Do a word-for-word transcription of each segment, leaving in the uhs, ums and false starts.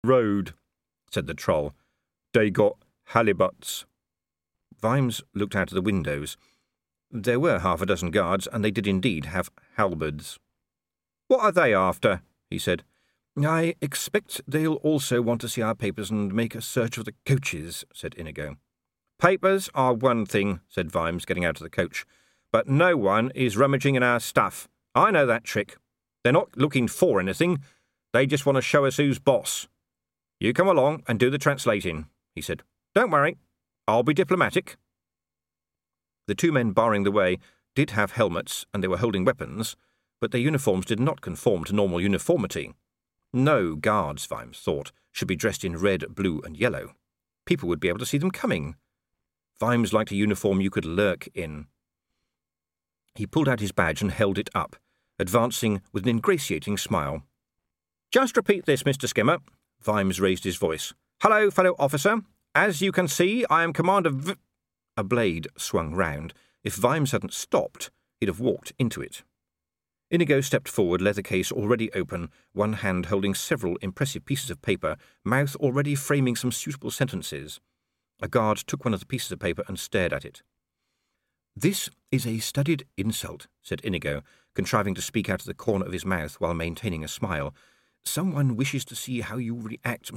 Road, said the Troll. They got halibuts. Vimes looked out of the windows. There were half a dozen guards, and they did indeed have halberds. What are they after? He said. I expect they'll also want to see our papers and make a search of the coaches, said Inigo. Papers are one thing, said Vimes, getting out of the coach, but no one is rummaging in our stuff. I know that trick. They're not looking for anything. They just want to show us who's boss. You come along and do the translating, he said. Don't worry. I'll be diplomatic. The two men barring the way did have helmets and they were holding weapons, but their uniforms did not conform to normal uniformity. No guards, Vimes thought, should be dressed in red, blue and yellow. People would be able to see them coming. Vimes liked a uniform you could lurk in. He pulled out his badge and held it up, advancing with an ingratiating smile. Just repeat this, Mister Skimmer. Vimes raised his voice. Hello, fellow officer. As you can see, I am Commander V... A blade swung round. If Vimes hadn't stopped, he'd have walked into it. Inigo stepped forward, leather case already open, one hand holding several impressive pieces of paper, mouth already framing some suitable sentences. A guard took one of the pieces of paper and stared at it. This is a studied insult, said Inigo, contriving to speak out of the corner of his mouth while maintaining a smile. Someone wishes to see how you react.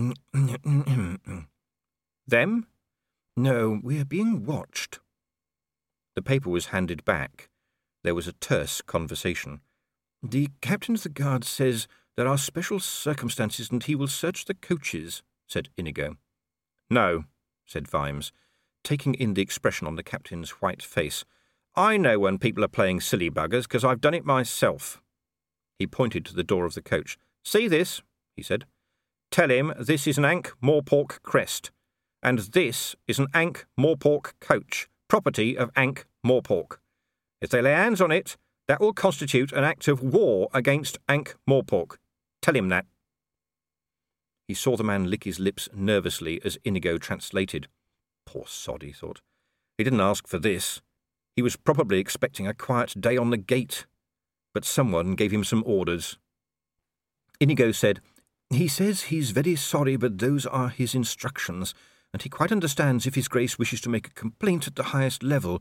Them? No, we're being watched. The paper was handed back. There was a terse conversation. The captain of the guard says there are special circumstances and he will search the coaches, said Inigo. No, said Vimes, taking in the expression on the captain's white face. I know when people are playing silly buggers, because I've done it myself. He pointed to the door of the coach. See this, he said. Tell him this is an Ankh-Morpork crest, and this is an Ankh-Morpork coach, property of Ankh-Morpork. If they lay hands on it, that will constitute an act of war against Ankh-Morpork. Tell him that. He saw the man lick his lips nervously as Inigo translated. Poor sod, he thought. He didn't ask for this. He was probably expecting a quiet day on the gate. But someone gave him some orders. Inigo said, He says he's very sorry, but those are his instructions, and he quite understands if His Grace wishes to make a complaint at the highest level.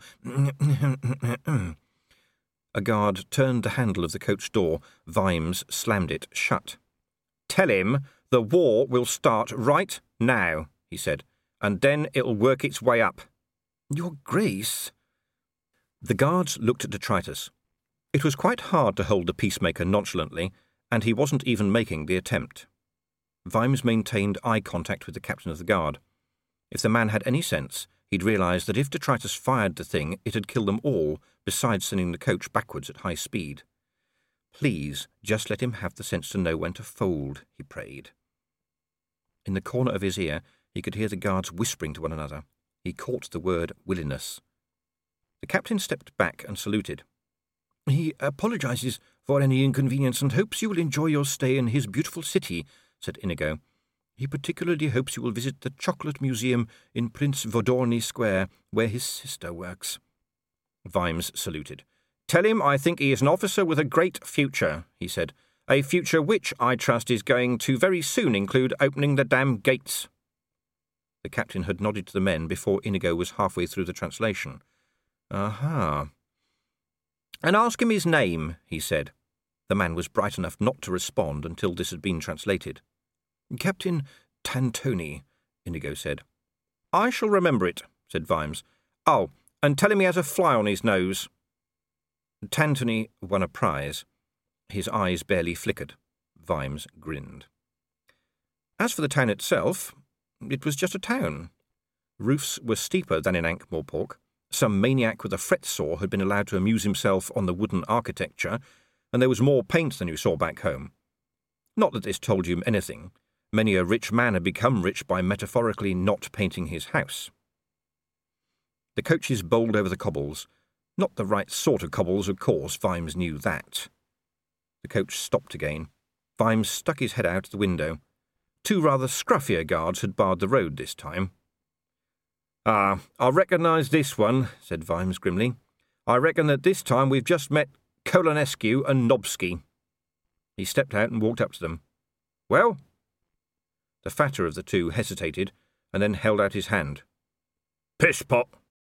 A guard turned the handle of the coach door. Vimes slammed it shut. Tell him the war will start right now, he said, and then it'll work its way up. Your Grace. The guards looked at detritus. It was quite hard to hold the peacemaker nonchalantly, and he wasn't even making the attempt. Vimes maintained eye contact with the captain of the guard. If the man had any sense, he'd realised that if detritus fired the thing, it'd kill them all, besides sending the coach backwards at high speed. Please, just let him have the sense to know when to fold, he prayed. In the corner of his ear, he could hear the guards whispering to one another. He caught the word willingness. The captain stepped back and saluted. He apologises for any inconvenience and hopes you will enjoy your stay in his beautiful city, said Inigo. He particularly hopes you will visit the Chocolate Museum in Prince Vodorny Square, where his sister works. Vimes saluted. Tell him I think he is an officer with a great future, he said. A future which, I trust, is going to very soon include opening the damn gates. The captain had nodded to the men before Inigo was halfway through the translation. Aha. And ask him his name, he said. The man was bright enough not to respond until this had been translated. Captain Tantoni, Inigo said. I shall remember it, said Vimes. Oh, and tell him he has a fly on his nose. Tantoni won a prize. His eyes barely flickered. Vimes grinned. As for the town itself, it was just a town. Roofs were steeper than in Ankh-Morpork. Some maniac with a fret saw had been allowed to amuse himself on the wooden architecture, and there was more paint than you saw back home. Not that this told you anything. Many a rich man had become rich by metaphorically not painting his house. The coaches bowled over the cobbles. Not the right sort of cobbles, of course, Vimes knew that. The coach stopped again. Vimes stuck his head out the window. Two rather scruffier guards had barred the road this time. Ah, I recognise this one, said Vimes grimly. I reckon that this time we've just met Kolonescu and Nobsky. He stepped out and walked up to them. Well? The fatter of the two hesitated, and then held out his hand. "Piss pot,"